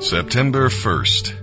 September 1st.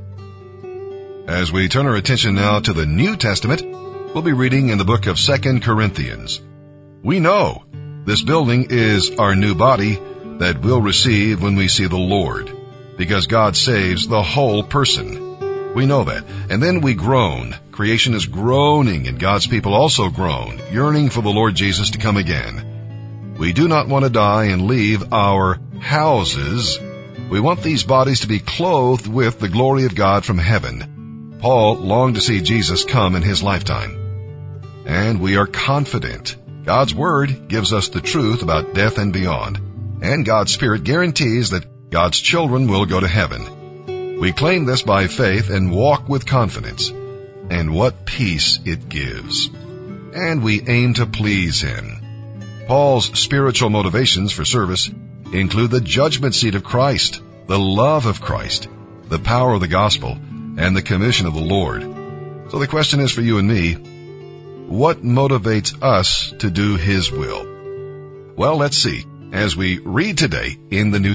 As we turn our attention now to the New Testament, we'll be reading in the book of 2 Corinthians. We know this building is our new body that we'll receive when we see the Lord, because God saves the whole person. We know that. And then we groan. Creation is groaning, and God's people also groan, yearning for the Lord Jesus to come again. We do not want to die and leave our houses. We want these bodies to be clothed with the glory of God from heaven. Paul longed to see Jesus come in his lifetime. And we are confident. God's Word gives us the truth about death and beyond. And God's Spirit guarantees that God's children will go to heaven. We claim this by faith and walk with confidence. And what peace it gives. And we aim to please Him. Paul's spiritual motivations for service include the judgment seat of Christ, the love of Christ, the power of the gospel, and the commission of the Lord. So the question is for you and me, what motivates us to do His will? Well, let's see as we read today in the New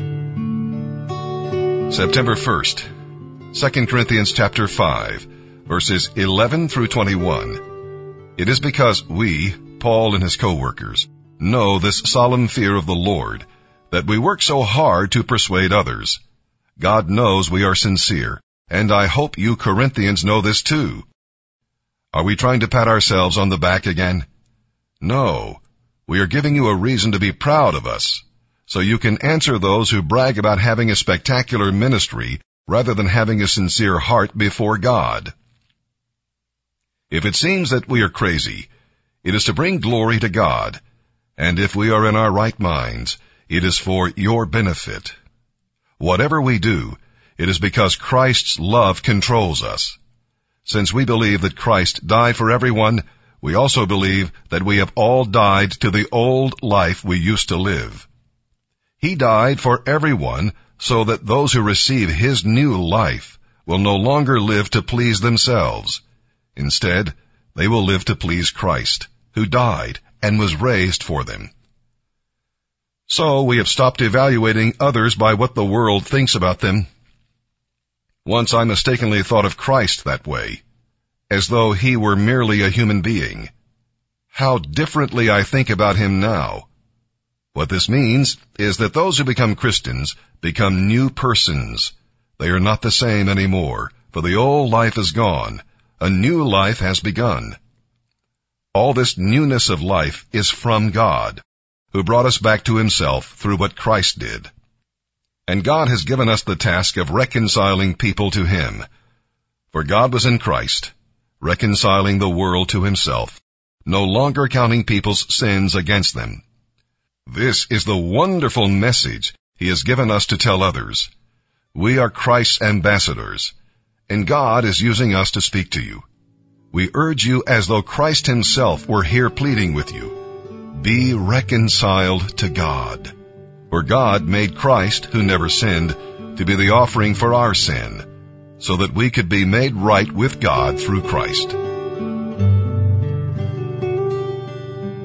Testament. September 1st, 2 Corinthians chapter 5, verses 11 through 21. It is because we, Paul and his co-workers, know this solemn fear of the Lord, that we work so hard to persuade others. God knows we are sincere, and I hope you Corinthians know this too. Are we trying to pat ourselves on the back again? No. We are giving you a reason to be proud of us, so you can answer those who brag about having a spectacular ministry rather than having a sincere heart before God. If it seems that we are crazy, it is to bring glory to God, and if we are in our right minds, it is for your benefit. Whatever we do, it is because Christ's love controls us. Since we believe that Christ died for everyone, we also believe that we have all died to the old life we used to live. He died for everyone so that those who receive His new life will no longer live to please themselves. Instead, they will live to please Christ, who died and was raised for them. So we have stopped evaluating others by what the world thinks about them. Once I mistakenly thought of Christ that way, as though He were merely a human being. How differently I think about Him now. What this means is that those who become Christians become new persons. They are not the same anymore, for the old life is gone. A new life has begun. All this newness of life is from God, who brought us back to Himself through what Christ did. And God has given us the task of reconciling people to Him. For God was in Christ, reconciling the world to Himself, no longer counting people's sins against them. This is the wonderful message He has given us to tell others. We are Christ's ambassadors, and God is using us to speak to you. We urge you as though Christ Himself were here pleading with you. Be reconciled to God. For God made Christ, who never sinned, to be the offering for our sin, so that we could be made right with God through Christ.